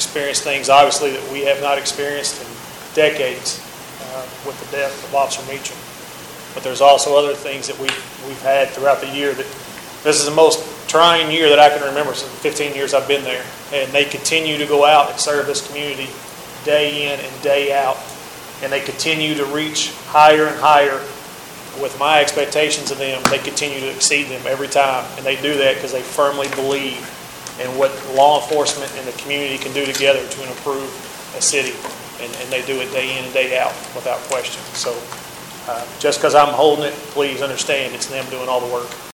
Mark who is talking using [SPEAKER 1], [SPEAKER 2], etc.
[SPEAKER 1] experienced things, obviously, that we have not experienced in decades with the death of Officer Meacham. But there's also other things that we've had throughout the year. That this is the most trying year that I can remember since the 15 years I've been there. And they continue to go out and serve this community day in and day out. And they continue to reach higher and higher. With my expectations of them, they continue to exceed them every time. And they do that because they firmly believe in what law enforcement and the community can do together to improve a city. And they do it day in and day out without question. So just because I'm holding it, please understand it's them doing all the work.